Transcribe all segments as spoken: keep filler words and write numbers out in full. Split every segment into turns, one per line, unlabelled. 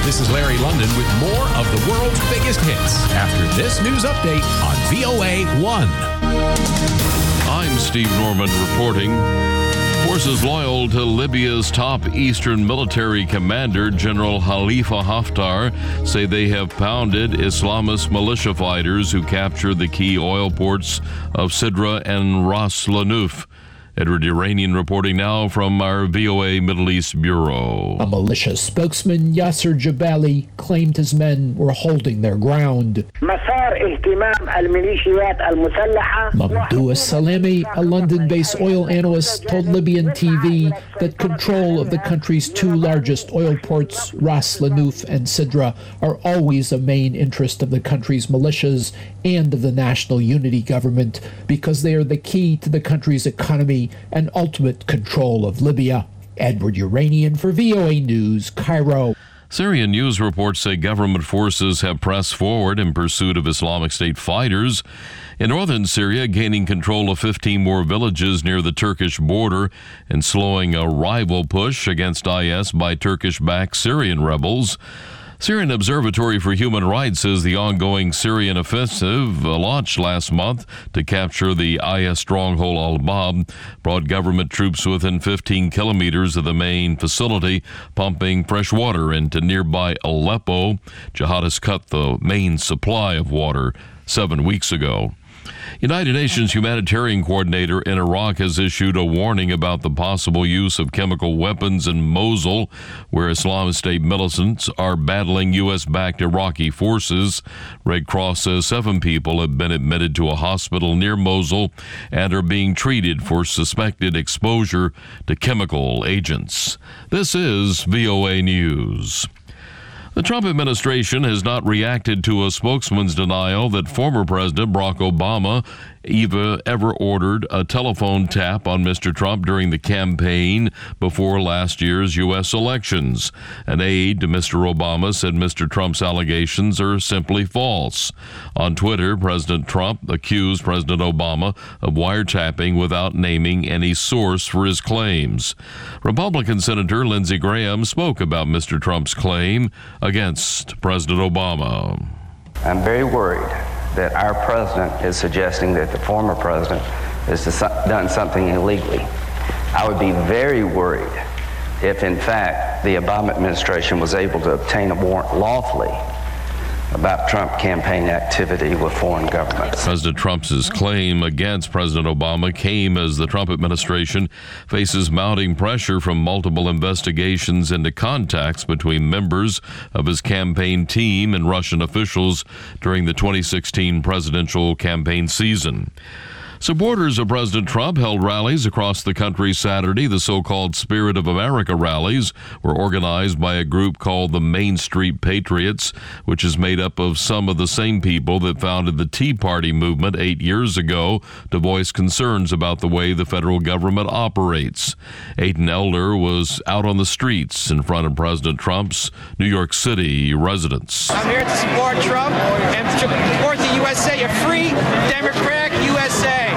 This is Larry London with more of the world's biggest hits after this news update on V O A one.
I'm Steve Norman reporting. Forces loyal to Libya's top eastern military commander, General Khalifa Haftar, say they have pounded Islamist militia fighters who captured the key oil ports of Sidra and Ras Lanuf. Edward Iranian reporting now from our V O A Middle East Bureau.
A militia spokesman, Yasser Jabali, claimed his men were holding their ground. Mamdouh Salemi, a London-based oil analyst, told Libyan T V that control of the country's two largest oil ports, Ras Lanuf and Sidra, are always a main interest of the country's militias and of the National Unity Government because they are the key to the country's economy and ultimate control of Libya. Edward Iranian for V O A News, Cairo.
Syrian news reports say government forces have pressed forward in pursuit of Islamic State fighters in northern Syria, gaining control of fifteen more villages near the Turkish border and slowing a rival push against I S by Turkish-backed Syrian rebels. Syrian Observatory for Human Rights says the ongoing Syrian offensive uh, launched last month to capture the I S stronghold Al-Bab brought government troops within fifteen kilometers of the main facility, pumping fresh water into nearby Aleppo. Jihadists cut the main supply of water seven weeks ago. United Nations humanitarian coordinator in Iraq has issued a warning about the possible use of chemical weapons in Mosul, where Islamic State militants are battling U S-backed Iraqi forces. Red Cross says seven people have been admitted to a hospital near Mosul and are being treated for suspected exposure to chemical agents. This is V O A News. The Trump administration has not reacted to a spokesman's denial that former President Barack Obama Eva ever ordered a telephone tap on Mister Trump during the campaign before last year's U S elections. An aide to Mister Obama said Mister Trump's allegations are simply false. On Twitter, President Trump accused President Obama of wiretapping without naming any source for his claims. Republican Senator Lindsey Graham spoke about Mister Trump's claim against President Obama.
I'm very worried that our president is suggesting that the former president has done something illegally. I would be very worried if, in fact, the Obama administration was able to obtain a warrant lawfully about Trump campaign activity with foreign governments.
President Trump's claim against President Obama came as the Trump administration faces mounting pressure from multiple investigations into contacts between members of his campaign team and Russian officials during the twenty sixteen presidential campaign season. Supporters of President Trump held rallies across the country Saturday. The so-called Spirit of America rallies were organized by a group called the Main Street Patriots, which is made up of some of the same people that founded the Tea Party movement eight years ago to voice concerns about the way the federal government operates. Aiden Elder was out on the streets in front of President Trump's New York City residence.
I'm here to support Trump and to support the U S A, a free, democratic U S A.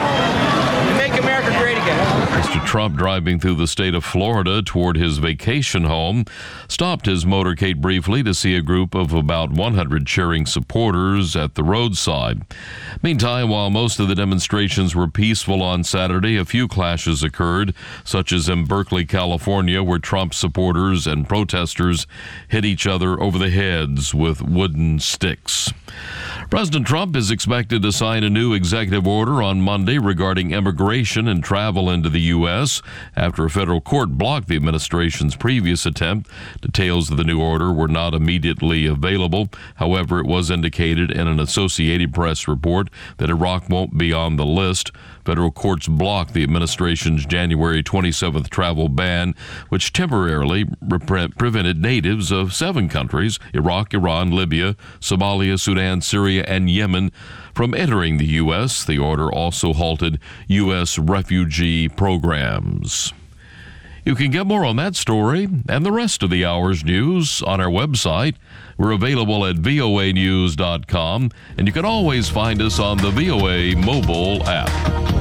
Make America great again.
Mister Trump, driving through the state of Florida toward his vacation home, stopped his motorcade briefly to see a group of about one hundred cheering supporters at the roadside. Meantime, while most of the demonstrations were peaceful on Saturday, a few clashes occurred, such as in Berkeley, California, where Trump supporters and protesters hit each other over the heads with wooden sticks. President Trump is expected to sign a new executive order on Monday regarding immigration and travel into the U S after a federal court blocked the administration's previous attempt. Details of the new order were not immediately available. However, it was indicated in an Associated Press report that Iraq won't be on the list. Federal courts blocked the administration's January twenty-seventh travel ban, which temporarily re- prevented natives of seven countries, Iraq, Iran, Libya, Somalia, Sudan, Syria, and Yemen, from entering the U S. The order also halted U S refugee programs. You can get more on that story and the rest of the hour's news on our website. We're available at V O A news dot com, and you can always find us on the V O A mobile app.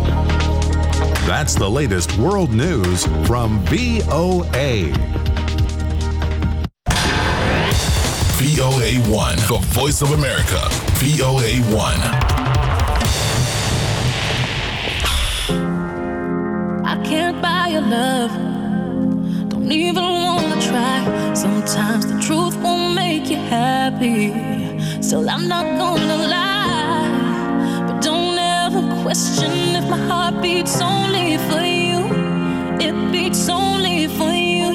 That's the latest world news from V O A.
V O A one, the voice of America, V O A one.
I can't buy your love, don't even wanna try. Sometimes the truth won't make you happy, still I'm not gonna lie. But don't ever question if my heart beats only for you. It beats only for you.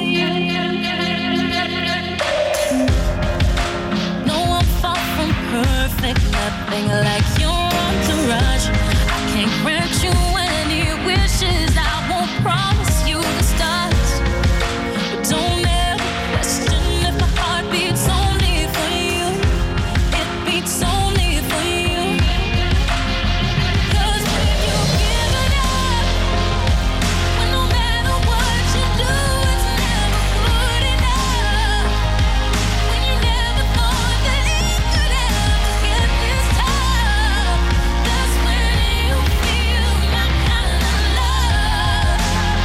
No, I'm far from perfect, nothing like your entourage. I can't grant you any wishes, I won't promise you the stars. But don't ever question if my heart beats only for you. It beats only for you. 'Cause when you give it up, when no matter what you do, it's never good enough. When you never thought that it could ever get this tough, that's when you feel my kind of love.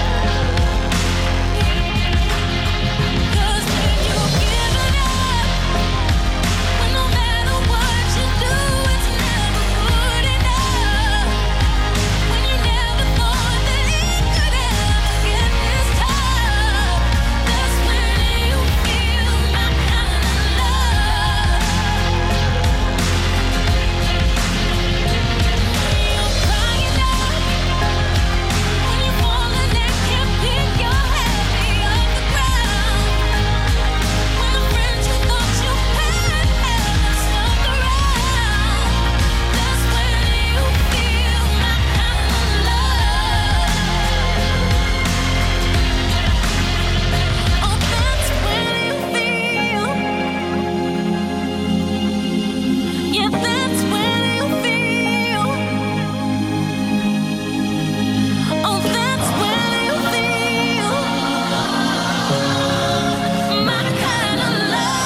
'Cause when you give it up, when no matter what you do, it's never good enough. When you never thought that it could ever get this tough, that's when you feel my kind of love. When you're crying out, when you're falling and can't pick your head off the ground, when the friends you thought you had haven't stuck around, that's when you feel my kind of love. Oh, that's when you feel. Yeah, that's when you feel. Oh, that's when you feel my kind of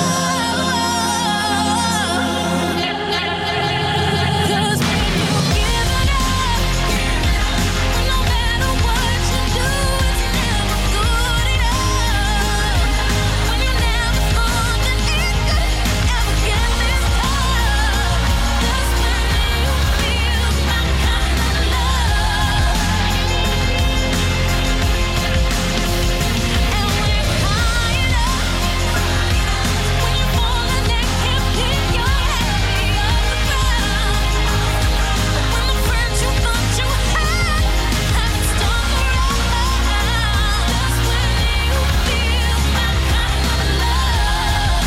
love. 'Cause when you give it up, when no matter what you do, it's never good enough. When you never thought that it could ever get this tough, that's when you feel my kind of love. And when you're crying out, when you're falling and can't pick your head off the ground, when the friends you thought you had haven't stuck around, that's when you feel my kind of love.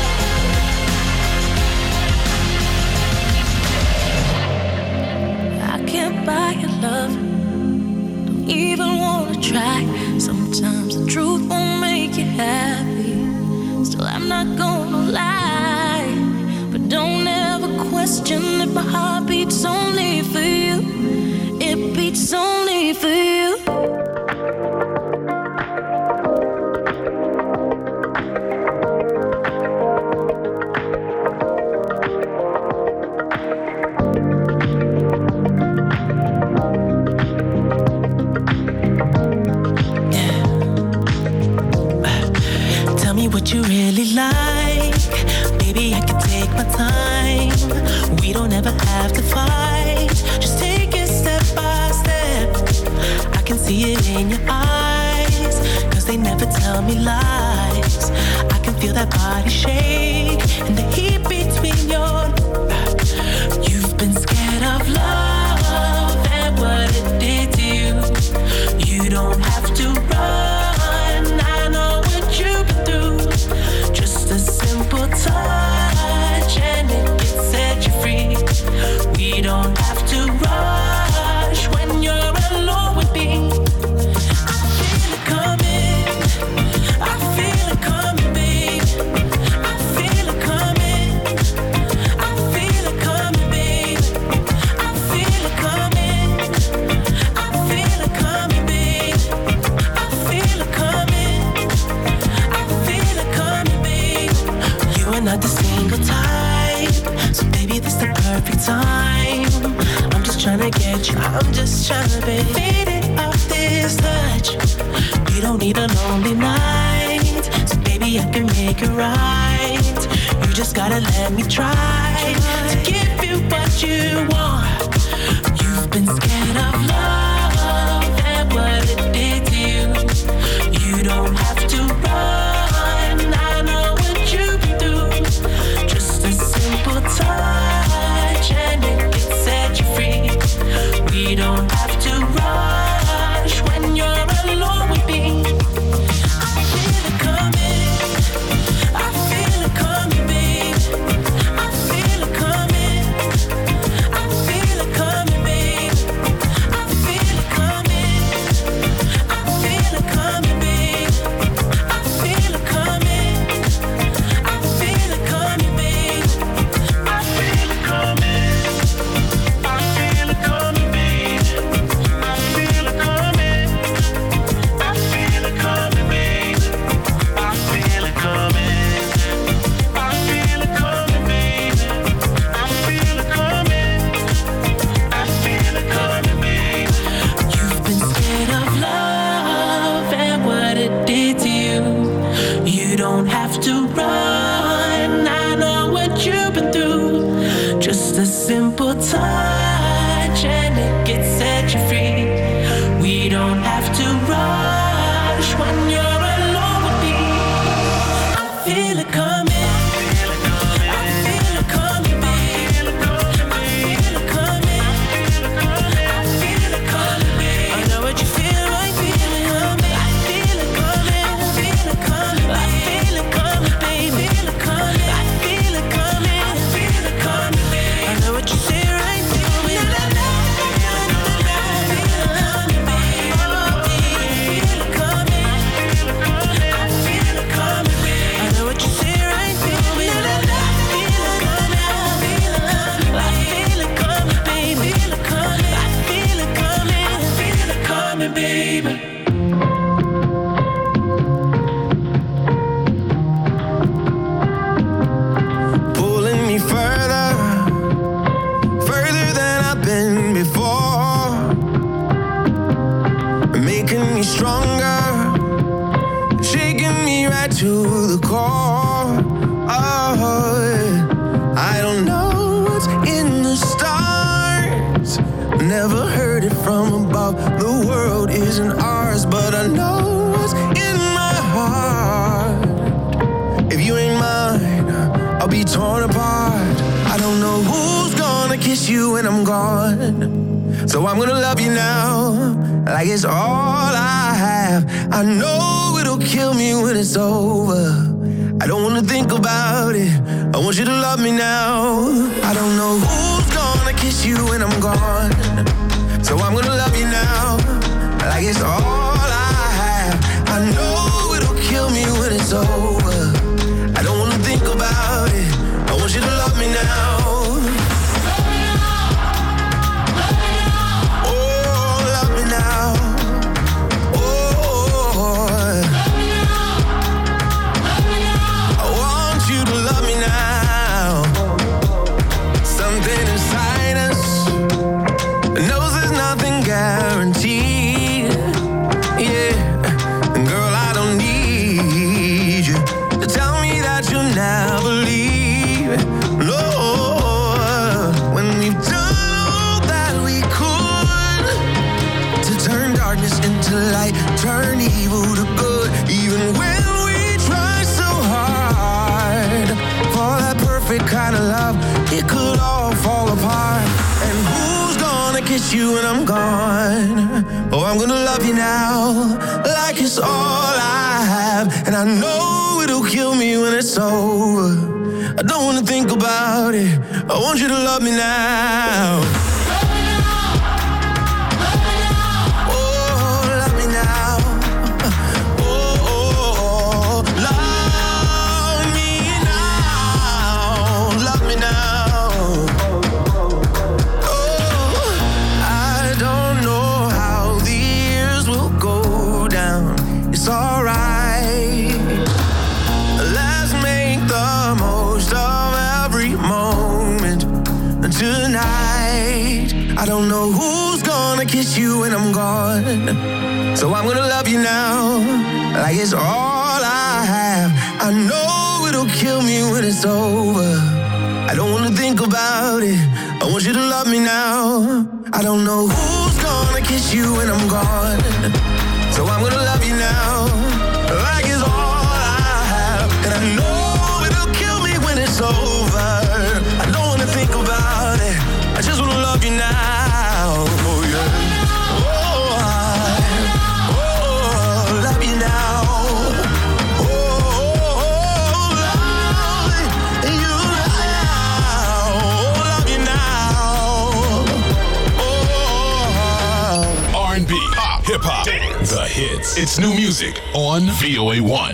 I can't buy your love, don't even wanna try. Sometimes the truth won't make you happy, still I'm not gonna lie. But don't ever question if my heart beats only for you. It beats only for you.
Tell me what you really like. Baby, I can take my time. We don't ever have to fight. Just take it step by step. I can see it in your eyes, 'cause they never tell me lies. I can feel that body shake and the heat between your. You've been scared of love and what it did to you. You don't have to run. I know what you've been through. Just a simple touch and it can set you free. We don't have to rush when you're alone with me. I feel it coming. I feel it coming, babe. I feel it coming. I feel it coming, babe. I feel it coming. I feel it coming, babe. I feel it coming. I feel it coming, babe. You are not the single type, so baby, this the perfect time. I'm just trying to get you. I'm just trying to be faded off this touch. You don't need a lonely night, so baby, I can make it right. You You just gotta let me try to give you what you want. You've been scared of love and what it did to you. You don't have to run, I know what you've been through. Just a simple touch and it can set you free. We don't have to rush when you're alone with me. I feel it coming, I feel it coming, babe. I feel it coming, I feel it coming, babe. I feel it coming, I feel it coming, babe. I feel it coming, I feel it coming, babe. I feel it coming, I feel it coming, babe. I feel it coming, I feel it coming, babe. I feel it coming, I feel it coming, babe. I feel it coming, I feel it coming, babe. You've been scared of love and what it did to you. You don't have to run, I know what you've been through. Just a simple touch and it can set you free. We don't have to rush when you're alone with me. I feel it coming, I feel it coming, babe. I feel it coming, I feel it coming, babe. I know what you feel like, feel it coming. I feel it coming, I feel it coming, I feel it coming, babe. I feel it coming, I feel it coming, I feel it coming, babe. I know what you say right, feel me. I feel it coming, babe. I feel it coming, I feel it coming, babe. I know what you say right, feel me. I feel it coming, I feel it coming, babe. I feel it coming, I feel it coming, I feel it coming, baby.
Pulling me further, further than I've been before, making me stronger, shaking me right to the core. Oh, I don't know what's in the stars, never heard it from above. The world isn't ours, but I know what's in my heart. If you ain't mine, I'll be torn apart. I don't know who's gonna kiss you when I'm gone, so I'm gonna love you now, like it's all I have. I know it'll kill me when it's over. I don't wanna think about it, I want you to love me now. I don't know who's gonna kiss you when I'm gone, so I'm gonna love you now, like it's all I have. I know it'll kill me when it's over. I don't wanna think about it, I want you to love me now. Oh, love me now. Oh, I want you to love me now. Something inside us knows there's nothing guaranteed. Yeah, and girl, I don't need you to tell me that you'll never leave. No, when we've done all that we could to turn darkness into light, turn evil to good, even when we try so hard for that perfect kind of love, it could all fall apart. And who's gonna kiss you when I'm gone? Oh, I'm gonna love you now, like it's all I have. And I know it'll kill me when it's over. I don't wanna think about it, I want you to love me now. Oh, love me now. Oh, love me now. Love me now. Oh, I don't know how the years will go down. It's alright. Let's make the most of every moment tonight. I don't know who's gonna kiss you when I'm gone, so I'm gonna love you now, like it's all I have. I know it'll kill me when it's it's over. I don't wanna think about it. I want you to love me now. I don't know who's gonna kiss you when I'm gone, so I'm gonna love you now. Like it's all I have, and I know it'll kill me when it's over. I don't wanna think about it. I just wanna love you now. Oh yeah. Oh, I, oh, love you now. Oh, oh, oh, love you now. Oh, love you now. Oh.
R and B, pop, hip hop, the hits. It's new music on V O A one.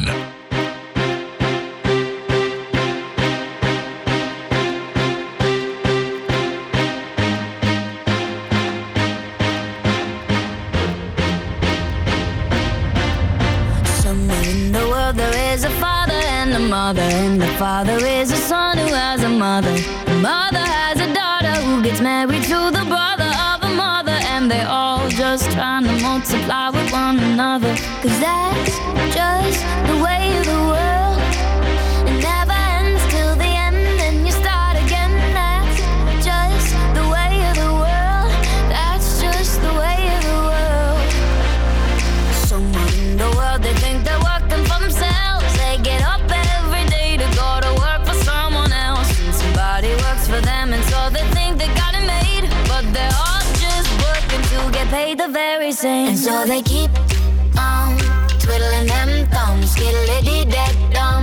Somewhere in the world there is a father and a mother, and the father is a son who has a mother. The mother has a daughter who gets married to the brother of a mother, and they're all just trying to multiply with one another. Cause that's just the way of the world. It never ends till the end, and you start again. That's just the way of the world. That's just the way of the world. Somewhere in the world they think they're working for themselves. They get up every day to go to work for someone else, and somebody works for them, and so they think they got it made. But they're all just working to get paid the very same. And so they keep on twiddling them thumbs, skiddly-dee-dee-dum.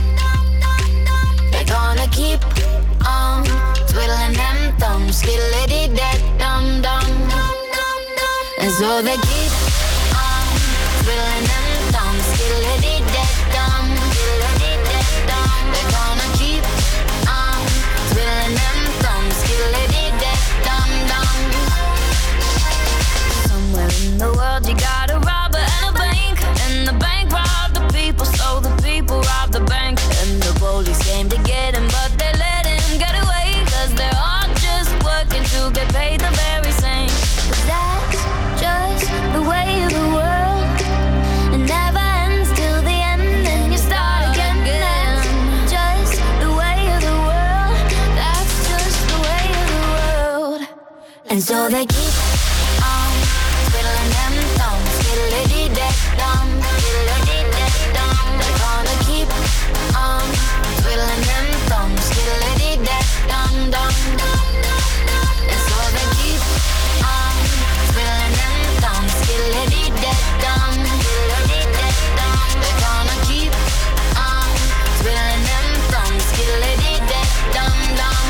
They're gonna keep on twiddling them thumbs, skiddly-dee-dee-dum-dum. And so they keep on twiddling them thumbs, skiddly-dee-dee-dum, skiddly-dee-dee-dum. They're gonna keep on twiddling them thumbs, skiddly-dee-dee-dum-dum. Somewhere in the world you got a robber and a bank, and the bank robbed the people, so the people robbed the bank. And the police came to get him, but they let him get away, cause they're all just working to get paid the very same. Cause that's just the way of the world. It never ends till the end, and you start again. That's just the way of the world. That's just the way of the world. And so they keep on twiddling them thumbs, skiddly-dee-dee-dum, skiddly-dee-dee-dum. They're gonna keep on twiddling them thumbs, skiddly-dee-dee-dum-dum. And so they keep on twiddling them thumbs, skiddly-dee-dee-dum, skiddly-dee-dee-dum. They're gonna keep on twiddling them thumbs, skiddly-dee-dee-dum-dum.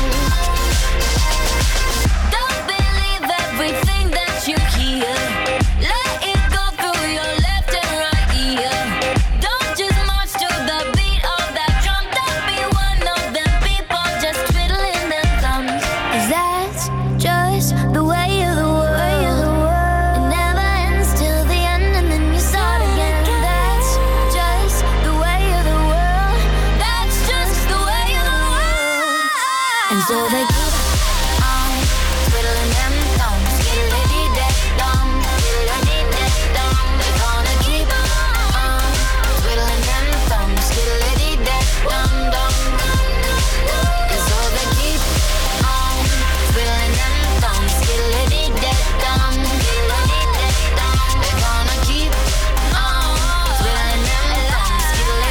Don't believe everything that you hear. Let it go through your left and right ear. Don't just march to the beat of that drum. Don't be one of them people just twiddling them thumbs. 'Cause that's just the way of the world. It never ends till the end, and then you start again. That's just the way of the world. That's just the way of the world. And so they keep on twiddling them thumbs, skiddly-dee-dee-dum, skiddly-dee-dee-dum. They're gonna keep on twiddling them thumbs, skiddly-dee-dee-dum-dum. And so they keep on twiddling them thumbs, skiddly-dee-dee-dum, skiddly-dee-dee-dum. They're gonna keep on twiddling them thumbs,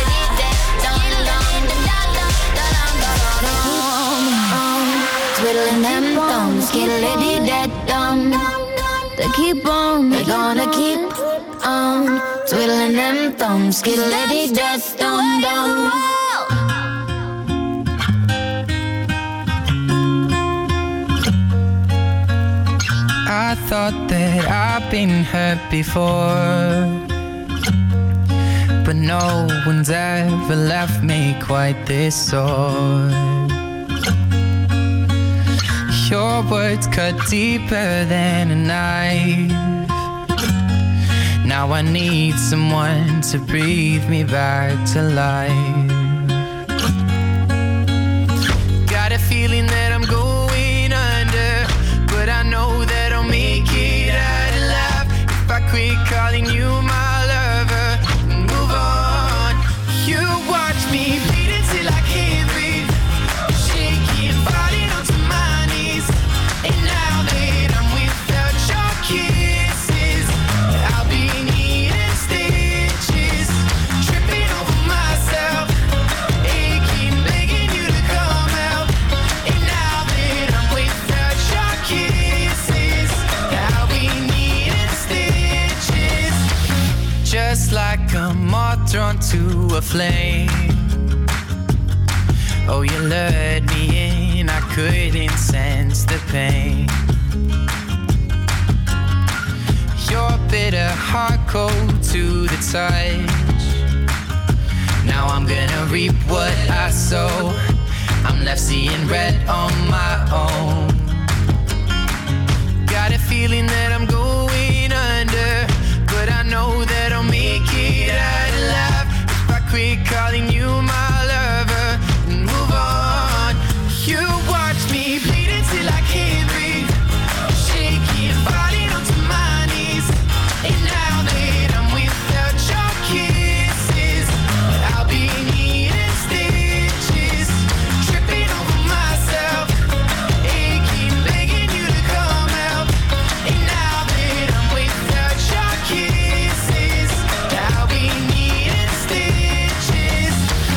skiddly-dee-dee-dum. Twiddling them thumbs, skiddly-dee-dee-dum. They keep on, they're gonna keep on twiddling them thumbs, skiddly-dee-dee-dum-dum.
I thought that I've been hurt before, but no one's ever left me quite this sore. Your words cut deeper than a knife. Now I need someone to breathe me back to life. Got a feeling that I'm going under, but I know that I'll make it out alive if I quit calling you my lover and move on. You watch me bleed until I can't breathe. flame. Oh, you lured me in, I couldn't sense the pain. Your bitter heart cold to the touch. Now I'm gonna reap what I sow. I'm left seeing red on my own. Got a feeling that I'm going under, but I know that I'll make it out alive if I quit calling you my lover and move on. You watch me bleed until I can't breathe, shaking, falling onto my knees. And now that I'm without your kisses, I'll be needing stitches, tripping over myself, aching, begging you to come help. And now that I'm without your kisses, I'll be needing stitches.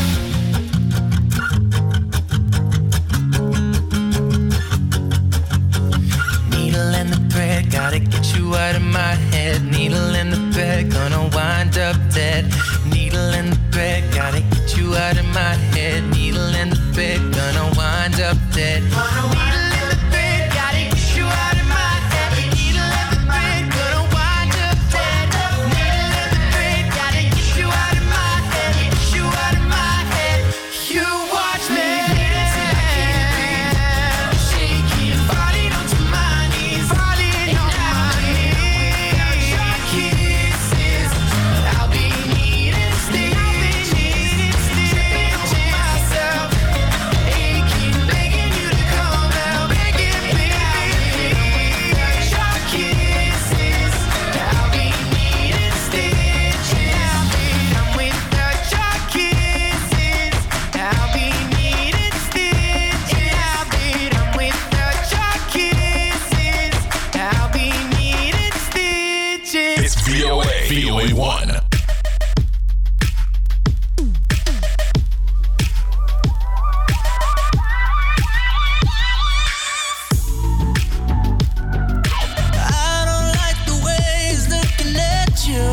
Needle in the thread, gotta get you out of my head. Needle in the bed, gonna wind up dead. Needle in the thread, gotta get you out of my head. Needle in the bed, gonna wind up dead. Needle in the bed, gotta get you out of my head. Needle in the bed, gonna wind up dead. Needle in the bed, gotta get you out of my head. Get you out of my head. You watch me until I can't breathe, shaking, falling onto my knees, falling on my knees. Your kisses, I'll be needing stitches, tripping over myself, aching, begging you to come help, begging, begging. Your kisses, I'll be needing stitches. I'm without your kisses, I'll be needing stitches. I'm without your kisses, I'll be needing stitches.
It's V O A. V O A one.
I don't like the way he's looking at you.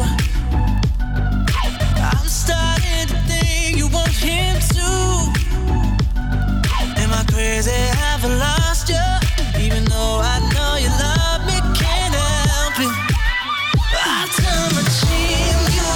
I'm starting to think you want him too. Am I crazy? Have I lost you? Even though I know you love me, can't help it. I turn my cheek, you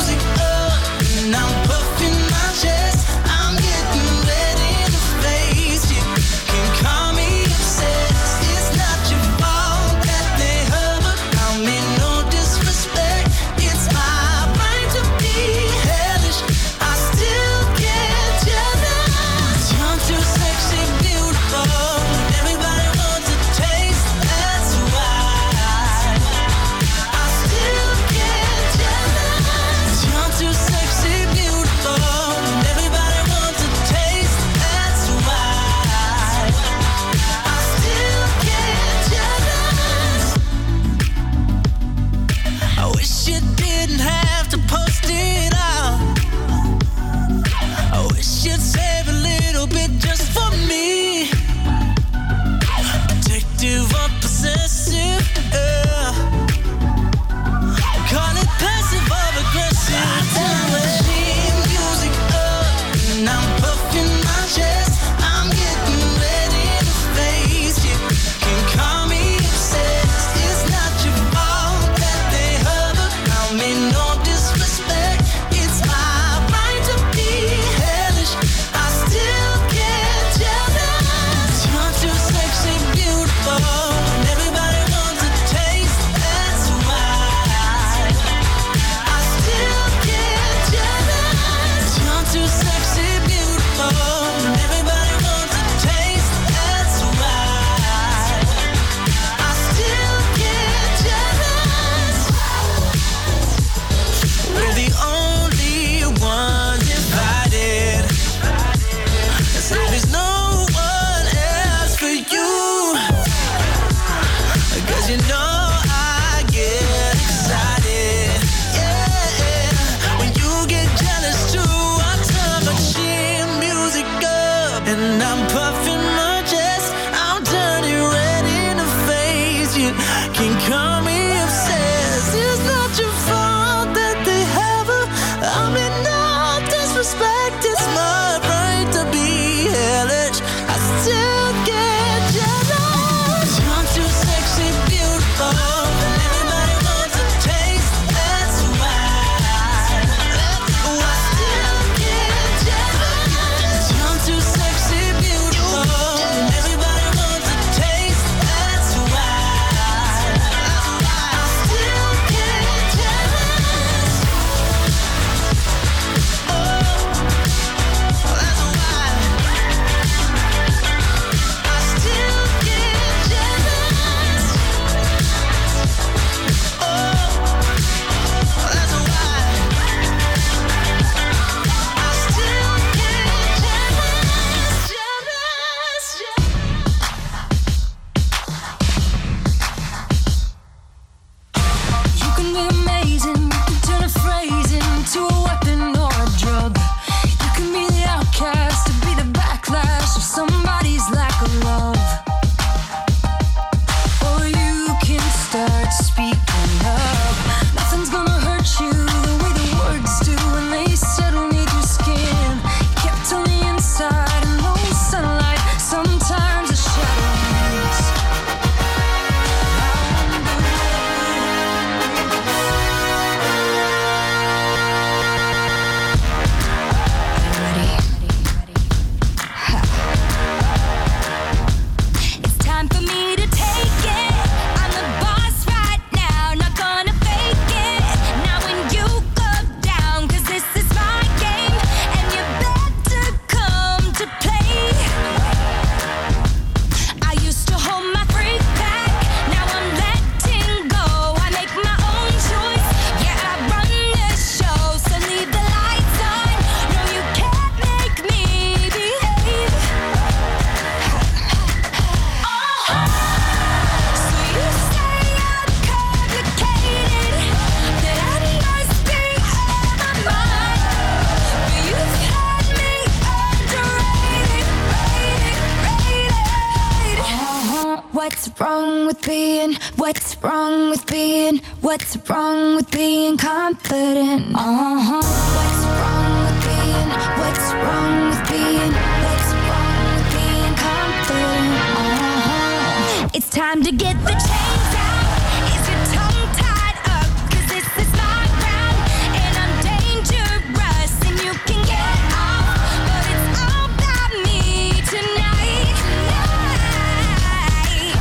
What's wrong with being, what's wrong with being, what's wrong with being confident? Uh-huh. What's wrong with being, what's wrong with being, what's wrong with being confident? Uh-huh. It's time to get the chains out. Is your tongue tied up? Cause this is my ground and I'm dangerous and you can get off. But it's all about me tonight. Tonight.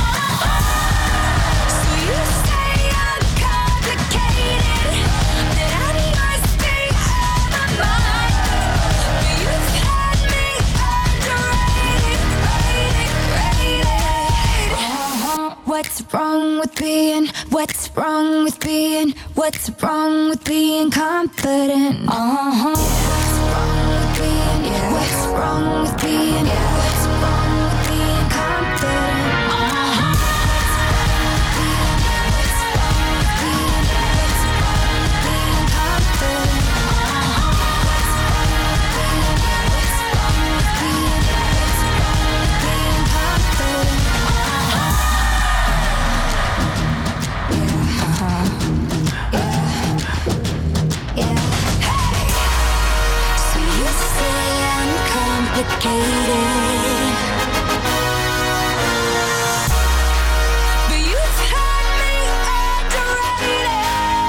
So you say I'm complicated, that I must be out of my mind. But you've had me underrated, rated, rated. Uh-huh. What's wrong with being, what's wrong with being, what's wrong with being confident? Uh-huh. What's wrong with being, what's wrong with being, what's wrong with being confident? Uh-huh. What's wrong with being, what's wrong with being confident? Uh-huh. What's wrong with being, what's wrong with being, what's wrong with being confident? So you say I'm complicated, but you've had me underrated.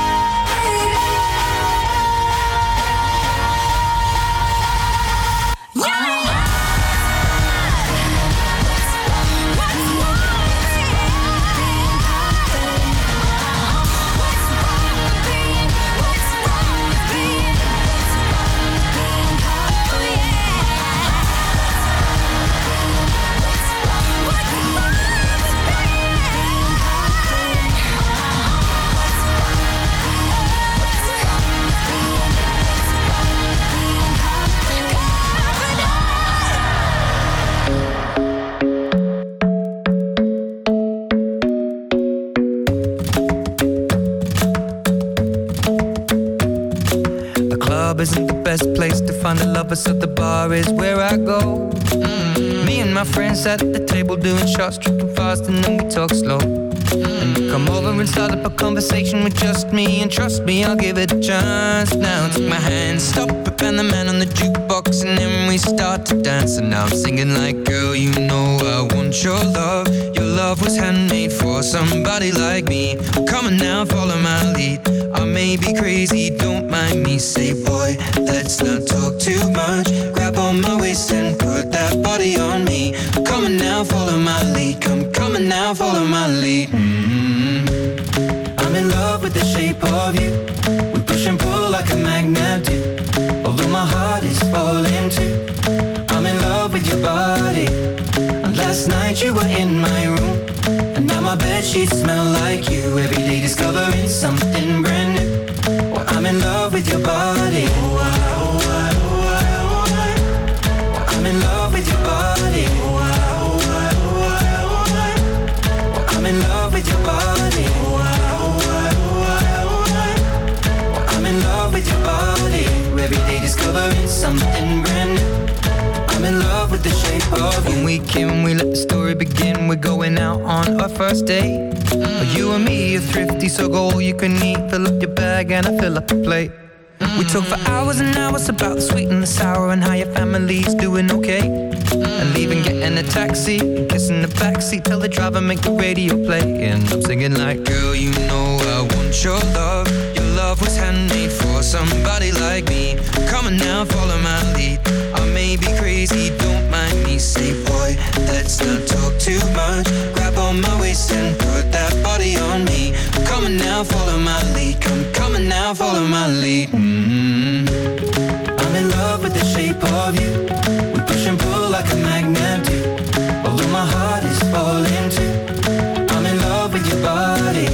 The club isn't the best place to find a lover, so the bar is where I go. Mm. Me and my friends at the table doing shots, tripping fast, and then we talk slow. And you come over and start up a conversation with just me, and trust me, I'll give it a chance. Now take my hand, stop it, and the man on the jukebox, and then we start to dance. And now I'm singing like, girl, you know I want your love. Your love was handmade for somebody like me. Come on now, follow my lead. I may be crazy, don't mind me. Say, boy, let's not talk too much. Grab on my waist and put that body on me. Come on now, follow my lead. Come, come on now, follow my lead. Mm-hmm. I'm in love with the shape of you. We push and pull like a magnet do. Although my heart is falling too. I'm in love with your body. And last night you were in my room, and now my bedsheets smell like you. Every day discovering something brand new. Well, I'm in love with your body. Oh, I, oh, I, oh, I, oh, I. Well, I'm in love with your body. Oh, I, oh, I, oh, I, oh, I. Well, I'm in love with your body. Oh, I, oh, I, oh, I, oh, I. Well, I'm in love with your body. Every day discovering something brand new. I'm in love with the shape of you. When we came, we let the story begin. We're going out on our first date. Mm. You and me are thrifty, so go all you can eat. Fill up your bag and I fill up the plate. Mm. We talk for hours and hours about the sweet and the sour, and how your family's doing okay. Mm. And leaving, getting a taxi, kissing the backseat, tell the driver make the radio play. And I'm singing like, girl, you know I want your love. Your love was handmade for somebody like me. Come on now, follow my lead. I may be crazy, don't mind me. Say, boy, let's not talk too much. Grab on my waist and put that body on me. Come on now, follow my lead. Come, come on now, follow my lead. Mm-hmm. I'm in love with the shape of you. We push and pull like a magnet do. Although my heart is falling too. I'm in love with your body.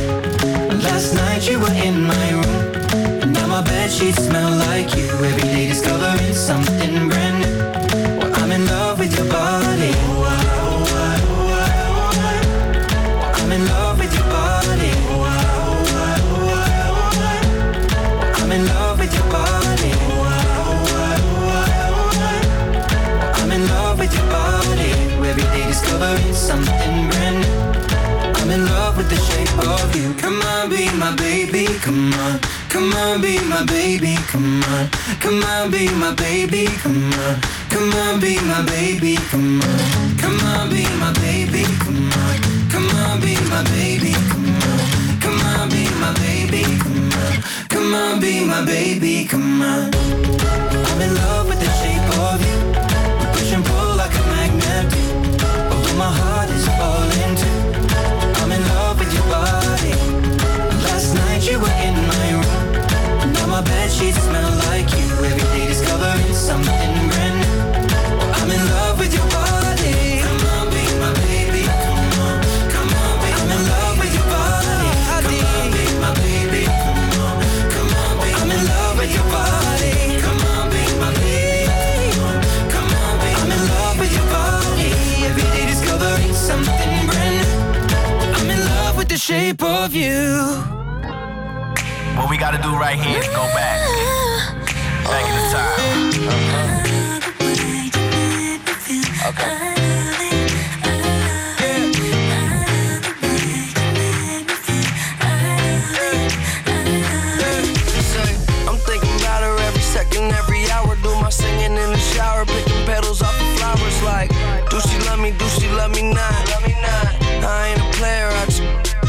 Last night you were in my room, and now my bedsheets smell like you. Every day discovering something brand new. Well, I'm in love with your body. Oh, I, oh, I, oh, I, oh, I. Well, I'm in love with your body. Oh, I, oh, I, oh, I, oh, I. Well, I'm in love with your body. Oh, I, oh, I, oh, I, oh, I. Well, I'm in love with your body. Every day discovering something brand new.
I'm in love with the shape of you. Come on, be my baby, come on. Come on, be my baby, come on. Come on, be my baby, come on. Come on, be my baby, come on. Come on, be my baby, come on. Come on, be my baby, come on. Come on, be my baby, come on. Come on, be my baby, come on. I'm in love with the shape of you. We push and pull like a magnet do. Although my heart is falling too. I'm in love with your body. Last night you were in my room. Now my bedsheets smell like you. Every day discovering something brand new. I'm in love with your body. Come on, be my baby. Come on, come on, be I'm in love with your body. Come on, be my baby. Come on, come on, be I'm in love with your body. Come on, be my baby. Come on, come on, be I'm in love with your body. Every day discovering something brand new. I'm in love with the shape of you.
What we gotta do right here is go back. Back in the time. Okay.
I'm thinking about her every second, every hour. Do my singing in the shower, picking petals off the flowers. Like, do she love me? Do she love me not? Love me not. I ain't a player. I just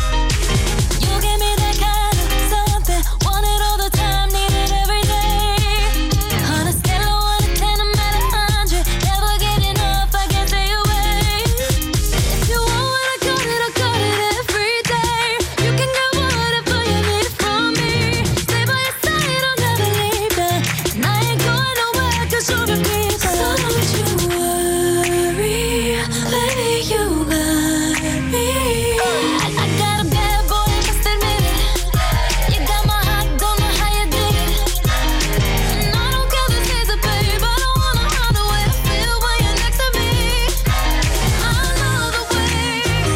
You give me that kind of something, want it all the time, need it every day. On a scale of one to ten, I'm at a hundred, never get enough, I can't stay away. If you want what I got it, I got it every day. You can get whatever you need from me. Stay by your side, I'll never leave you. And I ain't going nowhere 'cause you're a keeper. So don't you worry, baby, you got me. I, I got a bad boy, I must admit it. You got my heart, don't know how you did it. And I don't care this is a babe, I don't wanna run away. I feel when you're next to me. I love the way,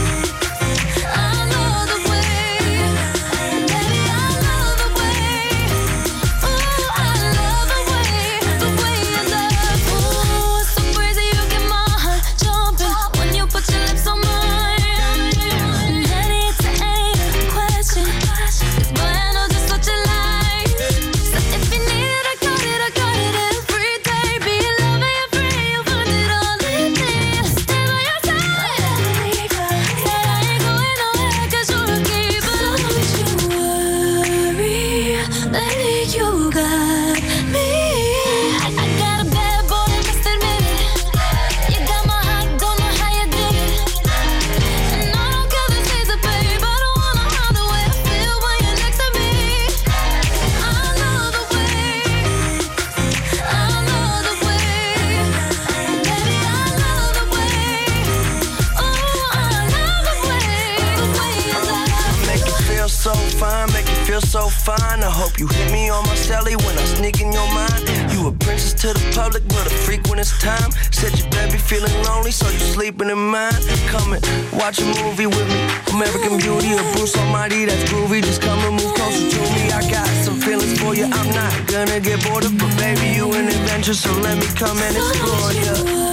I love the way, baby, I love the way. Ooh, I love the way, the way you love. Ooh, it's so crazy, you get my heart jumping when you put your lips on mine. And honey, it's a ain't a question, 'cause boy, I know just what you like. So if you need it, I got it, I got it every day. Be your lover, you're free, you find it all in me. Stay by your side. Say I ain't going nowhere 'cause you're a keeper. So don't you worry, baby, you got me. I, I got a bad boy, I must admit it. You got my heart, don't know how you did it. And I don't care this is a babe, I don't wanna run away. I feel when you're next to me. I love the way, I love the way, baby, I love the way. Oh, I love the way, the way you love.
make you feel so fine, make you feel so fine. I hope you hit me on my celly when I sneak in your mind. You a princess to the public, but a freak when it's time. Said you baby feeling lonely, so you sleeping in mine. Come and watch a movie with me. American Beauty or Bruce Almighty, that's groovy. Just come and move closer to me. I got some feelings for you. I'm not gonna get bored of, but baby you an adventure, so let me come and explore you.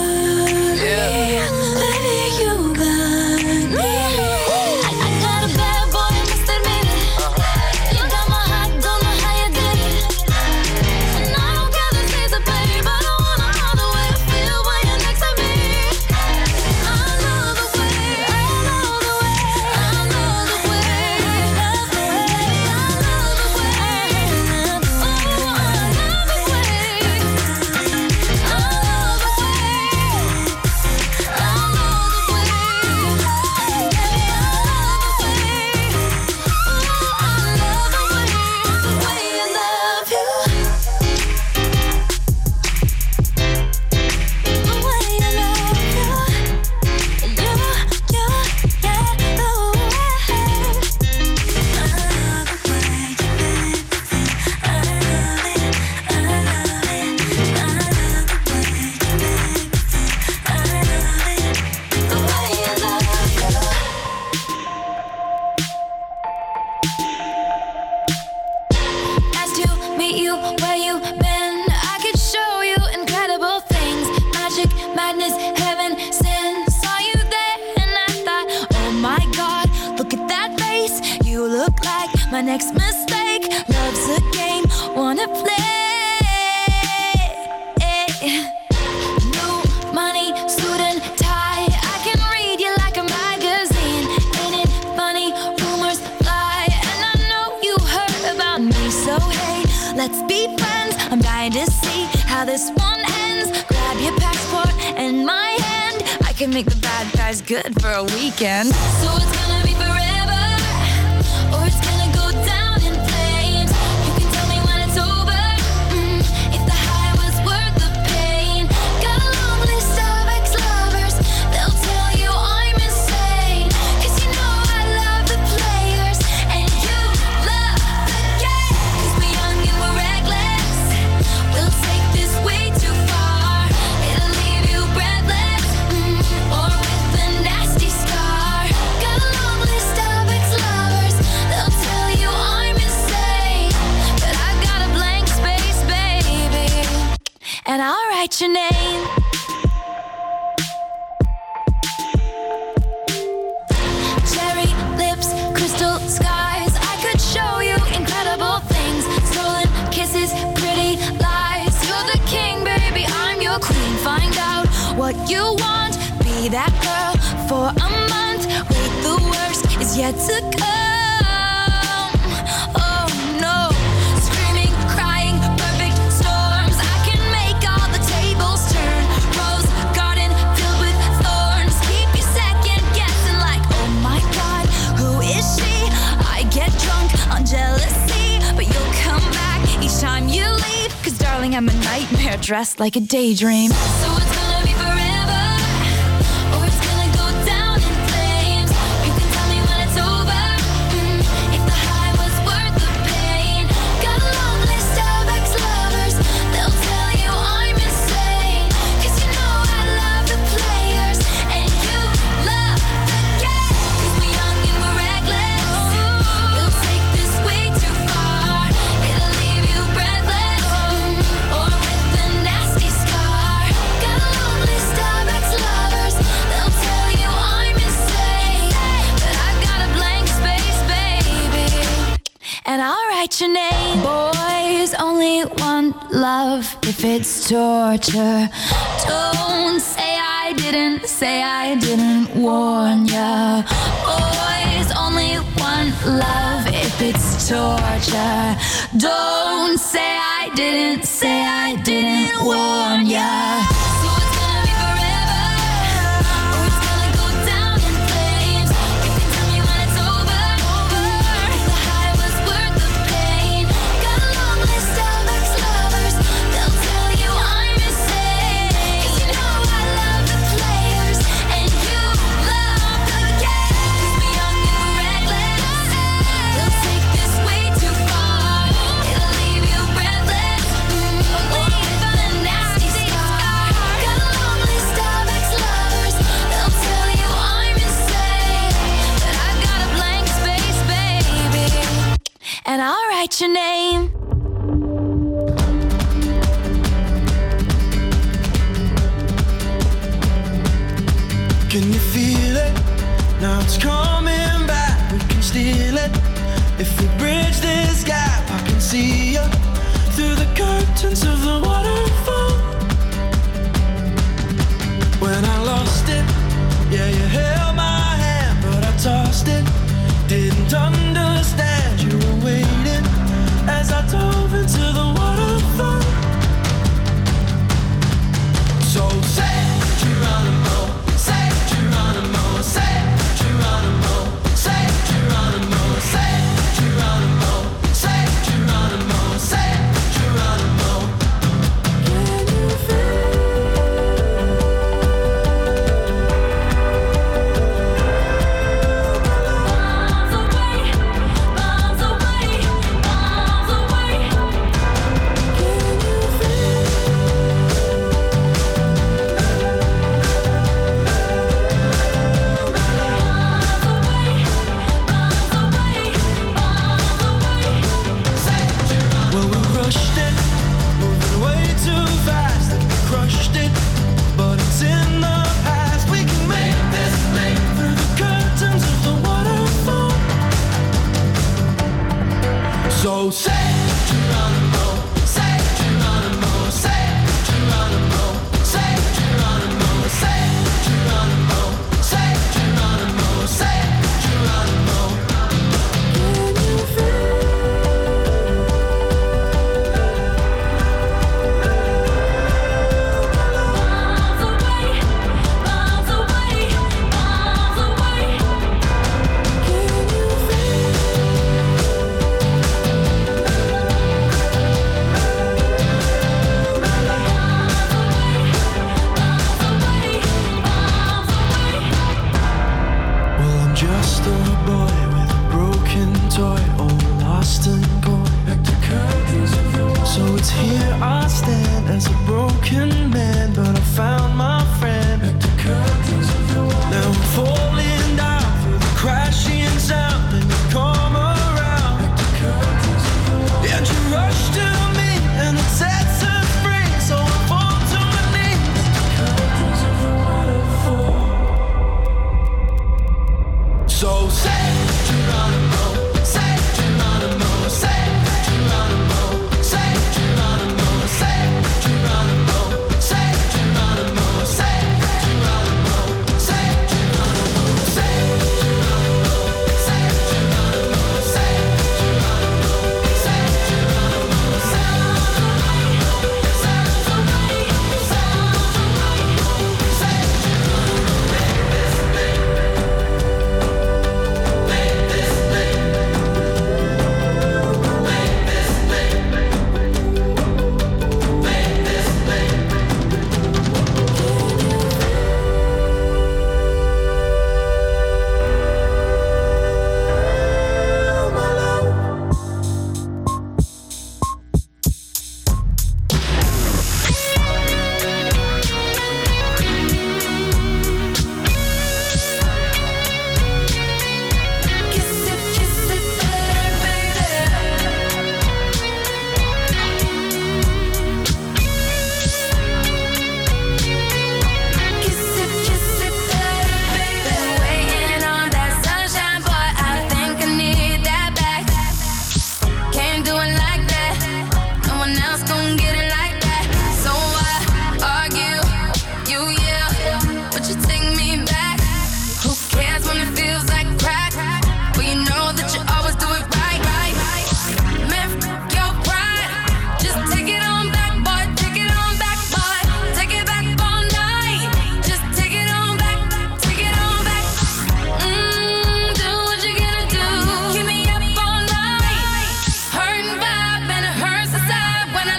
Yeah.
Baby, you got me. I, I got a bad boy, I must admit it. You got my heart, don't know how you did it. And I don't care this is a babe, I don't wanna run away. I feel when you're next to me. I love the way, I love the way, I love the way, I love the way, I love the way. Oh, I love the way, I love the way. my next mistake. Love's a game, wanna play. New money, suit and tie. I can read you like a magazine. Ain't it funny? Rumors fly, and I know you heard about me. So hey, let's be friends. I'm dying to see how this one ends. Grab your passport and my hand. I can make the bad guys good for a weekend. So it's gonna be forever, or it's gonna go down in flames. You can tell me when it's over, mm, if the high was worth the pain. Got a long list of ex-lovers, they'll tell you I'm insane. Cause you know I love the players, and you love the game. Cause we're young and we're reckless, we'll take this way too far. It'll leave you breathless, mm, or with a nasty scar. Got a long list of ex-lovers, they'll tell you I'm insane. But I've got a blank space, baby, and I'll write your name. Cherry lips, crystal skies. I could show you incredible things. Stolen kisses, pretty lies. You're the king, baby, I'm your queen. Find out what you want, be that girl for a month. Wait, the worst is yet to come. Oh no, screaming, crying, perfect storms. I can make all the tables turn. Rose garden filled with thorns. Keep you second guessing like, oh my god, who is she? I get drunk on jealousy, but you'll come back each time you leave. Cause darling, I'm a nightmare dressed like a daydream. So it's gonna be forever, or it's gonna go down in flames. You can tell me when it's over, mm, if the high was worth the pain. Got a long list of ex-lovers, they'll tell you I'm insane. Cause you know I love the players, and you love the game. Cause we're young and we're reckless, we'll take this way too far. It'll leave you breathless, mm, or with a nasty scar. Got a long list of ex-lovers, they'll tell you I'm insane. But I've got a blank space, baby, and I'll write your name. Boys only want love if it's torture. Don't say I didn't, say I didn't warn ya. Boys only want love if it's torture. Don't say I didn't, say I didn't warn ya. So it's gonna be forever, or it's gonna go down in flames. You can tell me when it's over, if the high was worth the pain. Got a long list of ex-lovers, they'll tell you I'm insane. Cause you know I love the players, and you love the game. Cause we're young and we're reckless, we'll take this way too far. It'll leave you breathless, mm, or with a nasty scar. Got a long list of ex-lovers, they'll tell you I'm insane. But I've got a blank space, baby, and I'll write your name.
Can you feel it? Now it's coming back. We can steal it. If we bridge this gap, I can see you through the curtains of the waterfall. When I lost it, yeah, you held my hand, but I tossed it. Didn't understand you were waiting as I dove into the waterfall. So say Geronimo, say Geronimo, say Geronimo, say Geronimo, say Geronimo, say Geronimo, say Geronimo. Can you feel Just a boy with a broken toy, all lost and gone. So it's here I stand as a broken man, but I found my friend. Now I'm falling down through the crashing sound, and you come around, and you rush to me, and it sets us free. So I fall to my knees. So say Geronimo, say Geronimo, say Geronimo, say Geronimo, say Geronimo, say Geronimo, say Geronimo, say Geronimo, say Geronimo, say Geronimo, say Geronimo, say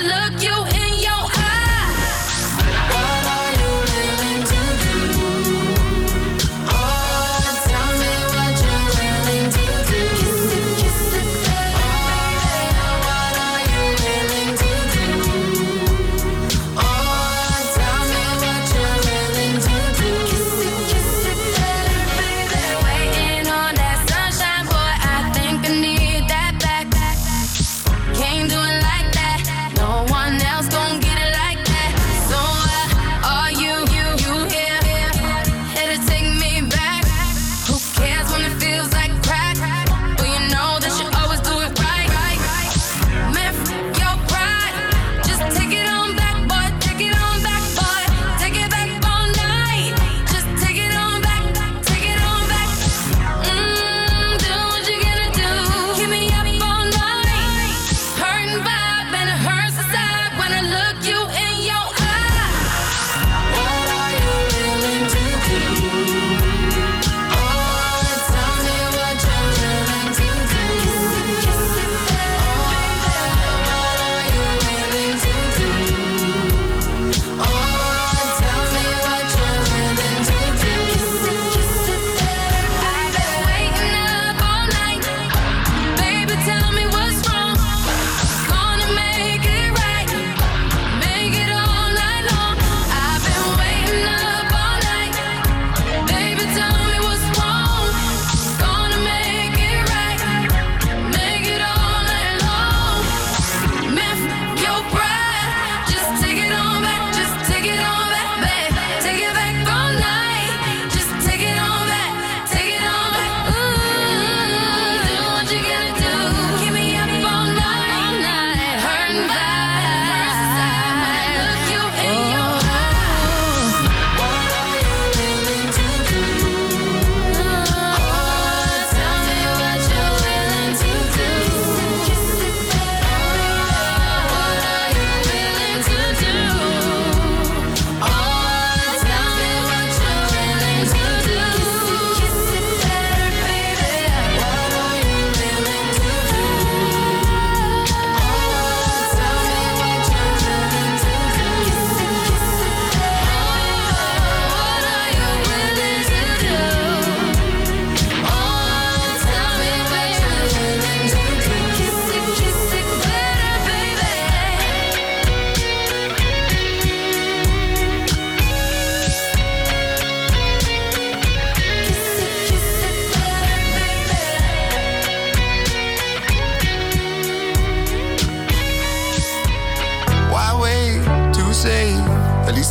Look you in your eye. What are you willing to do?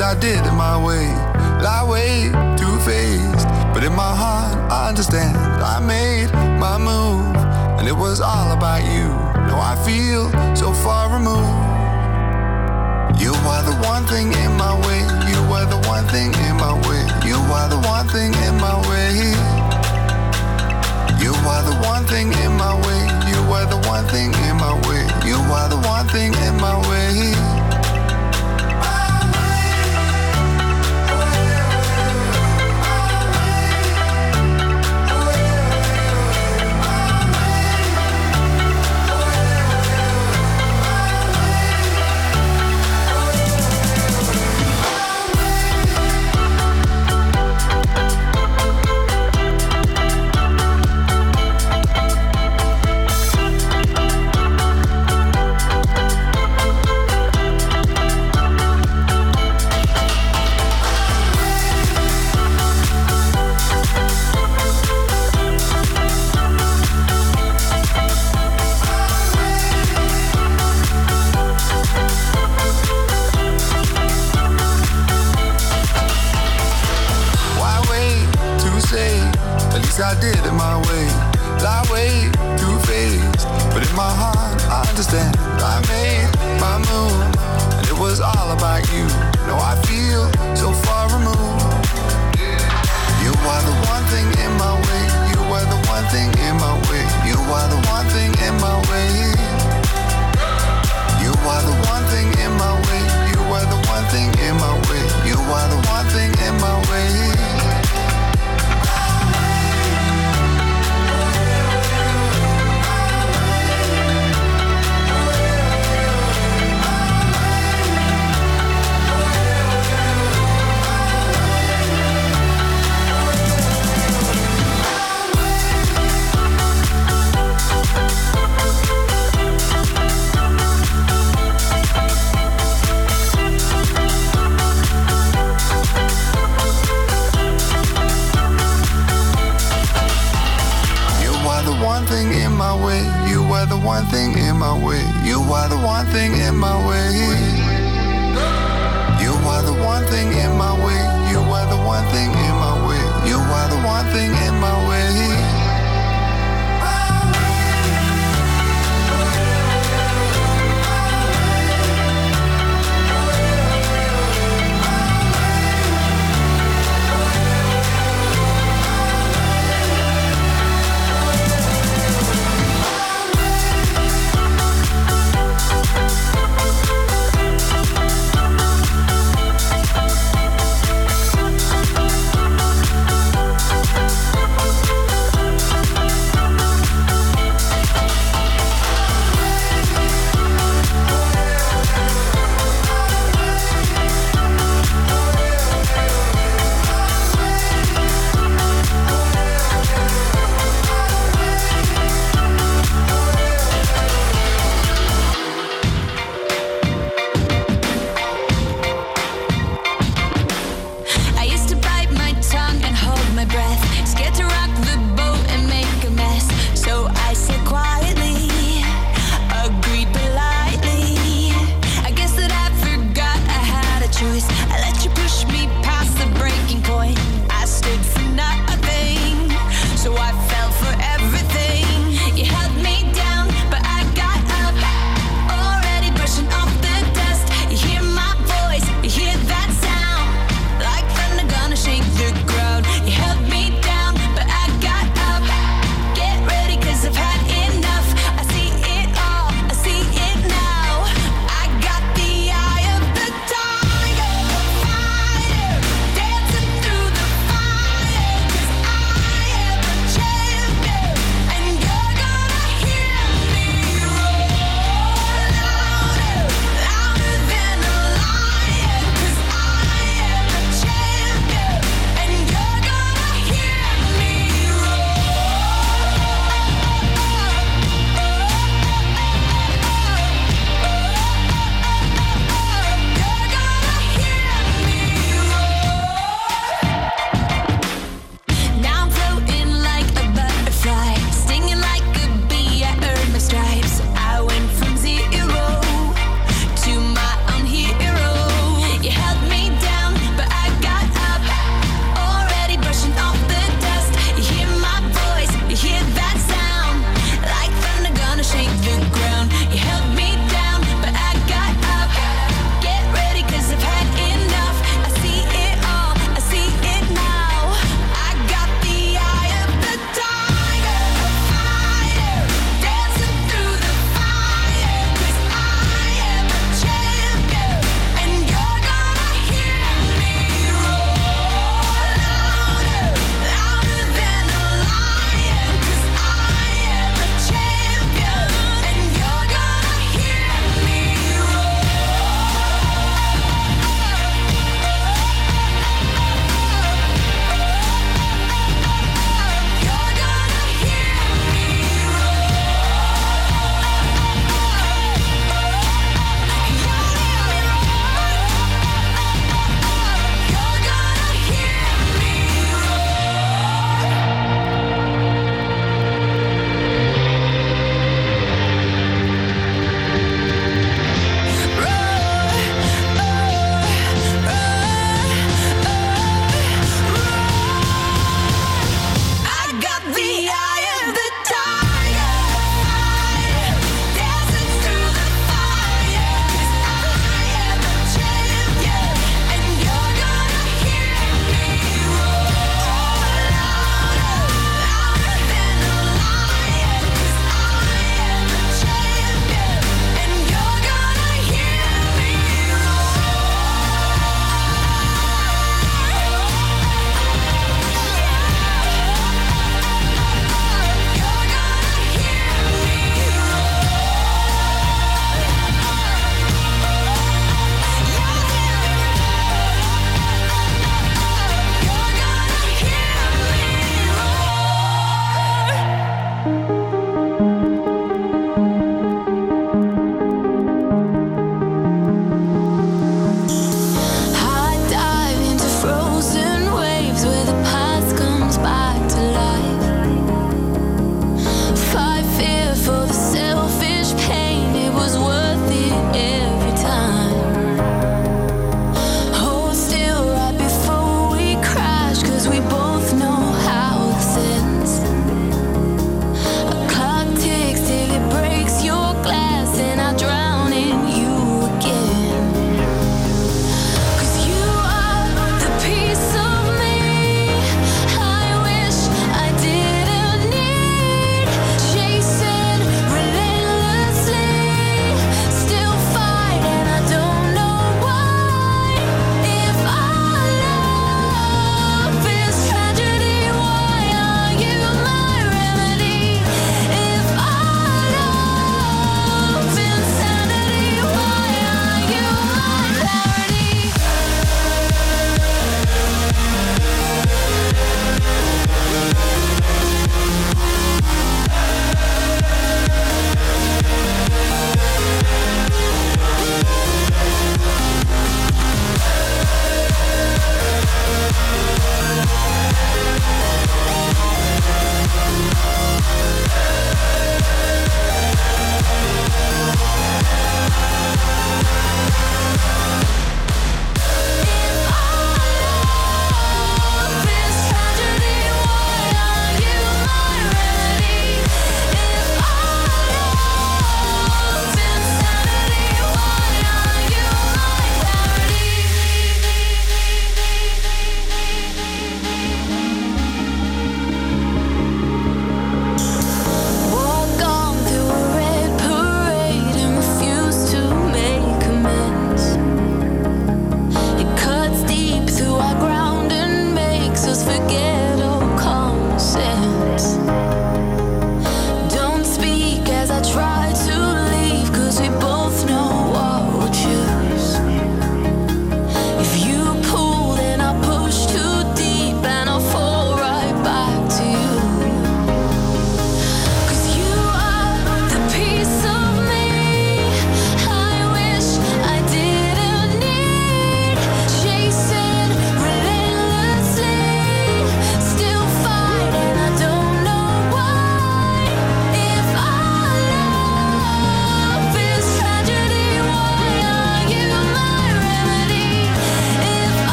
least I did it my way. I way too faced, but in my heart I understand. I made my move, and it was all about you. Now I feel so far removed. You are the one thing in my way. You are the one thing in my way. You are the one thing in my way. You are the one thing in my way. You are the one thing in my way. You are the one thing in my way. I did it my way. I way too faced, but in my heart I understand. I made my move, and it was all about you. No, I feel so far removed. You are the one thing in my way. You are the one thing in my way. You are the one thing in my way. You are the one thing in my way. You are the one thing in my way. You are the one thing in my way. One thing in my way. You are the one thing in my way. You are the one thing in my way. You are the one thing in my way.